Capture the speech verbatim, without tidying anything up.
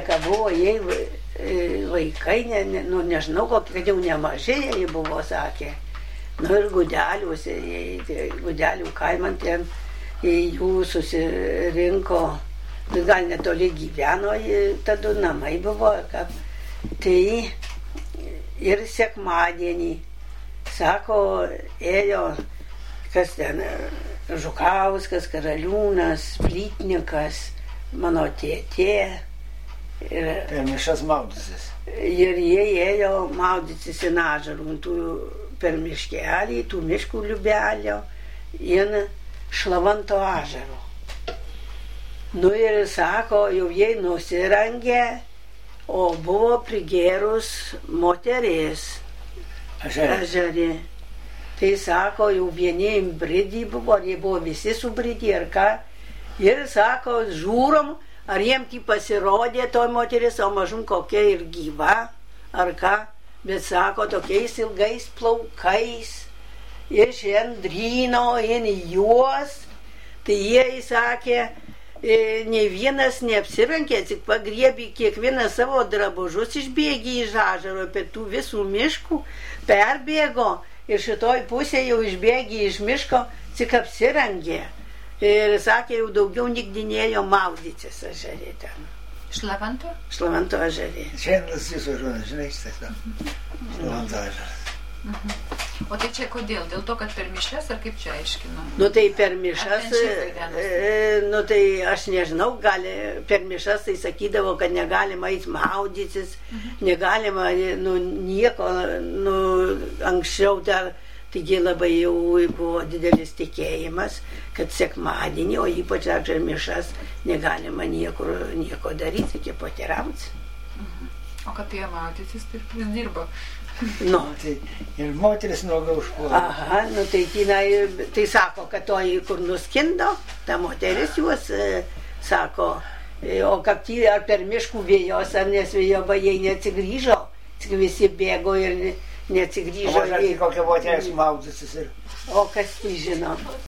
ką buvo, jei vaikai, ne, ne, nu nežinau, kad jau nemažai jie buvo, sakė. Nu ir Gudeliuose, Gudelių kaimant ten jų susirinko, gal netoli gyveno, tada namai buvo, kad tai ir sekmadienį, sako, ėjo, kas ten, Žukauskas, Karaliūnas, Plytnikas, mano tėtė. Ir, per mišas maudysis. Ir jie ėjo maudytis į Nažarų, per miškelį, tų miškų liubelio, in Šlavanto ažaro. Nu ir sako, jau jie nusirangė, o buvo prigėrus moteris ežerė. Tai sako, jau vieniem bridį buvo, ar jie buvo visi subridį, ar ką. Ir sako, žiūrom, ar jiem tai pasirodė toj moteris, o mažum kokia ir gyva, ar ką. Bet sako, tokiais ilgais plaukais, iš Endryno, in juos, tai jie įsakė, ne vienas neapsirankė, tik pagriebė kiekvieną savo drabužus, išbėgė iš ažaro, per tų visų miškų, perbėgo ir šitoj pusėje jau išbėgė iš miško, tik apsirangė. Ir sakė, jau daugiau nigdinėjo maudytis ežerė ten. Šlavanto? Šlavanto ežerė. Šiandien jūsų žodžiu, žinai, šitą. Šlavanto ežeras. Mhm. O tai čia kodėl? Dėl to, kad per mišas, ar kaip čia aiškino? Nu tai per mišas, e, nu tai aš nežinau, gali, per mišas tai sakydavo, kad negalima eiti maudytis, mhm. negalima, nu nieko, nu anksčiau dar, taigi labai jau buvo didelis tikėjimas, kad sekmadienį, o ypač per mišas, negalima niekur, nieko daryti, iki poteriauti. Mhm. O kad jie maudytis, tai vis dirbo. Nu. Tai ir moteris nuoga užpuolė. Aha, nu tai tina, tai sako, kad toji, kur nuskindo, ta moteris juos, e, sako, e, o kaip tai ar per miškų vėjos, ar nes vėjo bajai neatsigrįžo, tik visi bėgo ir neatsigrįžo. O aš kokia moteris maudysis ir... O kas tai žino?